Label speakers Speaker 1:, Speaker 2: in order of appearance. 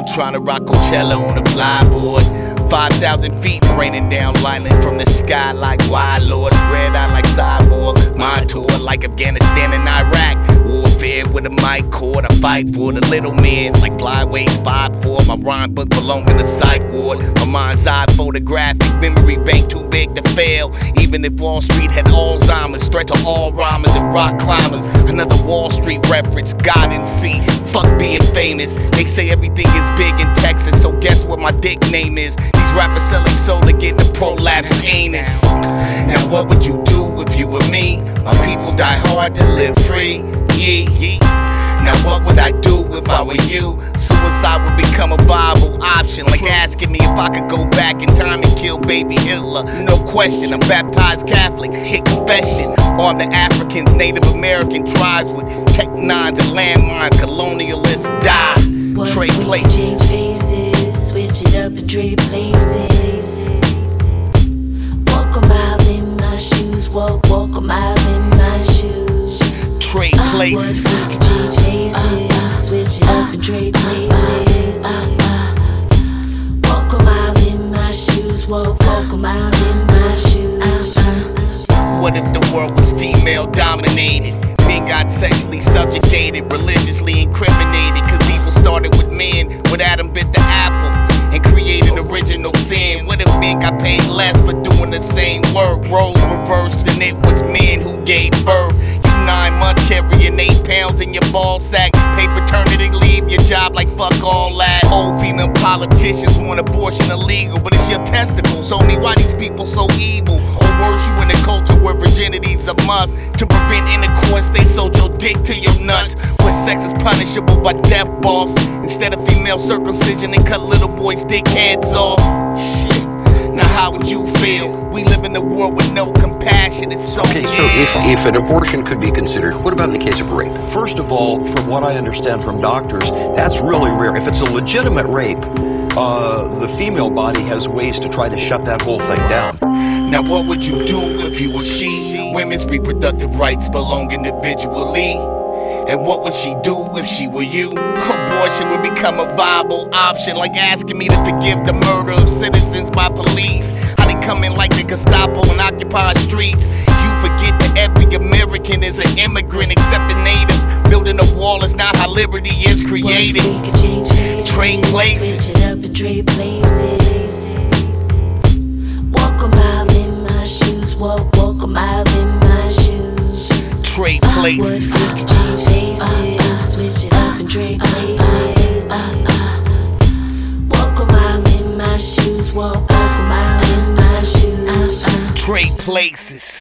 Speaker 1: trying to rock Coachella on a flyboard. 5,000 feet raining down lightning from the sky like wild lord. Red eye like Cyborg. My tour like Afghanistan and Iraq. Warfare with a mic cord. I fight for the little men like flyweights 5'4". My rhyme book belong in the psych ward. My mind's eye photographic memory bank too big to fail. Even if Wall Street had Alzheimer's, threat to all rhymers and rock climbers. Another Wall Street reference, God and see. Fuck being famous. They say everything is big in Texas, so guess what my dick name is? These rappers selling soul to get the prolapse anus. Now what would you do if you were me? My people die hard to live free. Yeah. Now what would I do if I were you? Suicide would become a viable option, like asking me if I could go back in time and kill baby Hitler. No question, I'm baptized Catholic, hit confession. Armed the Africans, Native American tribes with Tech 9s and landmines, colonialists die. Trade places.
Speaker 2: Change faces, switch it up and trade places. Walk a mile in my shoes, walk a mile in my shoes.
Speaker 1: Trade places.
Speaker 2: We could change faces, switch it up and trade places. Walk a mile in my shoes, walk a mile in my shoes.
Speaker 1: What if the world was female dominated? Men got sexually subjugated, religiously incriminated. Cause evil started with men, when Adam bit the apple and created original sin. What if men got paid less for doing the same work? Roles reversed and it was men who gave birth. You 9 months carrying 8 pounds in your ball sack. Pay paternity leave, your job like fuck all that. Old female politicians want abortion illegal, but it's your testicles. Show me why these people so evil. Or worse, you in a culture where virginity's a must. To prevent intercourse, they sold your dick to your nuts. Where sex is punishable by death, boss. Instead of female circumcision, they cut little boys' dick heads off. Shit. Now how would you feel? We live in a world with no compassion. It's so
Speaker 3: Okay, so if an abortion could be considered, what about in the case of rape? First of all, from what I understand from doctors, that's really rare. If it's a legitimate rape, the female body has ways to try to shut that whole thing down.
Speaker 1: Now what would you do if you were she? Women's reproductive rights belong individually. And what would she do if she were you? Abortion would become a viable option, like asking me to forgive the murder of citizens by police. How they come in like the Gestapo and occupy streets. You forget that every American is an immigrant except the natives. Building a wall is not how liberty is created.
Speaker 2: We could change faces,
Speaker 1: Trade places.
Speaker 2: switch it up and trade places. Walk a mile in my shoes, walk a mile in my shoes.
Speaker 1: Trade places.
Speaker 2: We could change faces, switch it up and trade places. Walk a mile in my shoes, walk a mile in my shoes.
Speaker 1: Trade places.